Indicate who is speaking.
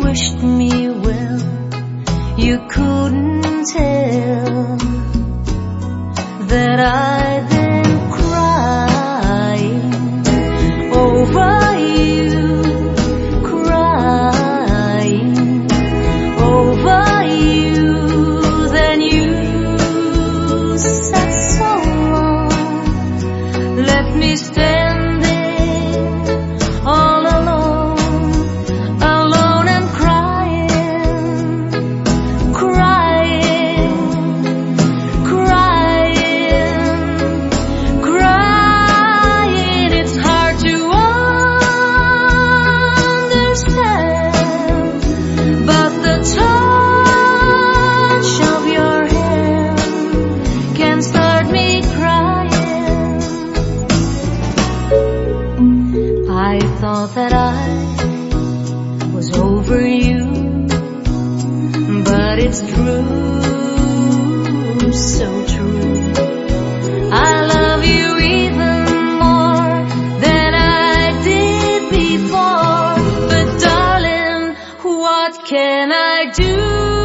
Speaker 1: wished me well. You couldn't tell that I'd been crying over you, crying over you. Then you said so long, left me standing all alone, alone and crying, crying, crying, crying. It's hard to understand, but the touch of your hand can start me crying. I thought that I was over you, but it's true, so true. I love you even more than I did before. But darling, what can I do?